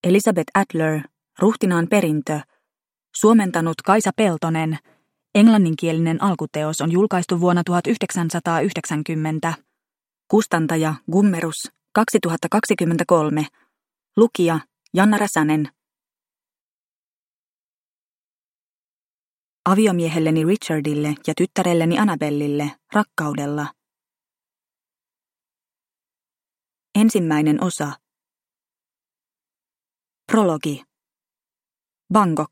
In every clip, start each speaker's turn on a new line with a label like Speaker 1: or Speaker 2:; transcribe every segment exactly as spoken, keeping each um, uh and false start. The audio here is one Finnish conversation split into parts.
Speaker 1: Elizabeth Adler, Ruhtinaan perintö, suomentanut Kaisa Peltonen, englanninkielinen alkuteos on julkaistu vuonna tuhatyhdeksänsataayhdeksänkymmentä. Kustantaja Gummerus, kaksituhattakaksikymmentäkolme. Lukija Janna Räsänen. Aviomiehelleni Richardille ja tyttärelleni Annabellille rakkaudella. Ensimmäinen osa. Prologi. Bangkok.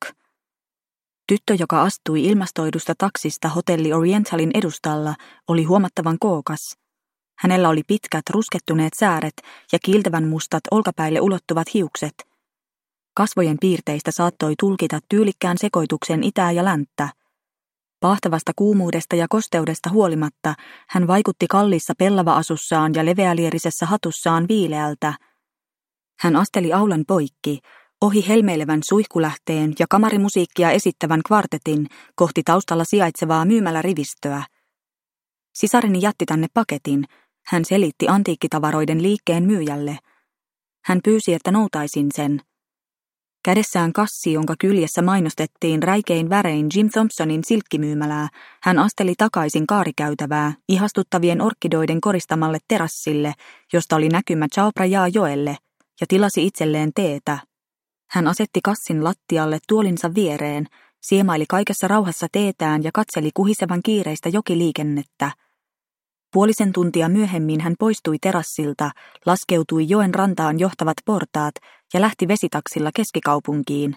Speaker 1: Tyttö, joka astui ilmastoidusta taksista hotelli Orientalin edustalla, oli huomattavan kookas. Hänellä oli pitkät, ruskettuneet sääret ja kiiltävän mustat olkapäille ulottuvat hiukset. Kasvojen piirteistä saattoi tulkita tyylikkään sekoituksen itää ja länttä. Pahtavasta kuumuudesta ja kosteudesta huolimatta hän vaikutti kalliissa pellava-asussaan ja leveälierisessä hatussaan viileältä. Hän asteli aulan poikki, ohi helmeilevän suihkulähteen ja kamarimusiikkia esittävän kvartetin kohti taustalla sijaitsevaa myymälärivistöä. Sisareni jätti tänne paketin, hän selitti antiikkitavaroiden liikkeen myyjälle. Hän pyysi, että noutaisin sen. Kädessään kassi, jonka kyljessä mainostettiin räikein värein Jim Thompsonin silkkimyymälää, hän asteli takaisin kaarikäytävää ihastuttavien orkidoiden koristamalle terassille, josta oli näkymä Chao Phraya joelle, ja tilasi itselleen teetä. Hän asetti kassin lattialle tuolinsa viereen, siemaili kaikessa rauhassa teetään ja katseli kuhisevan kiireistä jokiliikennettä. Puolisen tuntia myöhemmin hän poistui terassilta, laskeutui joen rantaan johtavat portaat ja lähti vesitaksilla keskikaupunkiin.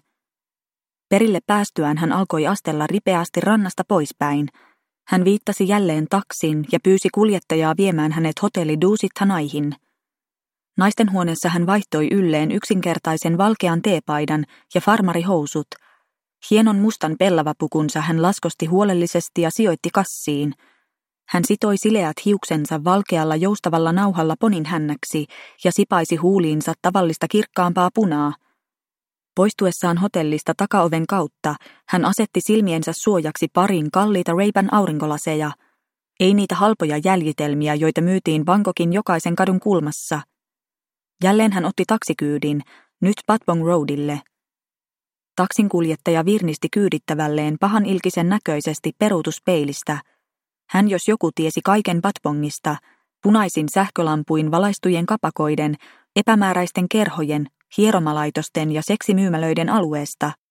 Speaker 1: Perille päästyään hän alkoi astella ripeästi rannasta poispäin. Hän viittasi jälleen taksin ja pyysi kuljettajaa viemään hänet hotelli Dusit Thanaihin. Naistenhuoneessa hän vaihtoi ylleen yksinkertaisen valkean teepaidan ja farmarihousut. Hienon mustan pellavapukunsa hän laskosti huolellisesti ja sijoitti kassiin. Hän sitoi sileät hiuksensa valkealla joustavalla nauhalla ponin hännäksi ja sipaisi huuliinsa tavallista kirkkaampaa punaa. Poistuessaan hotellista takaoven kautta hän asetti silmiensä suojaksi parin kalliita Ray-Ban aurinkolaseja. Ei niitä halpoja jäljitelmiä, joita myytiin Bangkokin jokaisen kadun kulmassa. Jälleen hän otti taksikyydin, nyt Patpong Roadille. Taksinkuljettaja virnisti kyydittävälleen pahan ilkisen näköisesti peruutuspeilistä. Hän jos joku tiesi kaiken Patpongista, punaisin sähkölampuin valaistujen kapakoiden, epämääräisten kerhojen, hieromalaitosten ja seksimyymälöiden alueesta.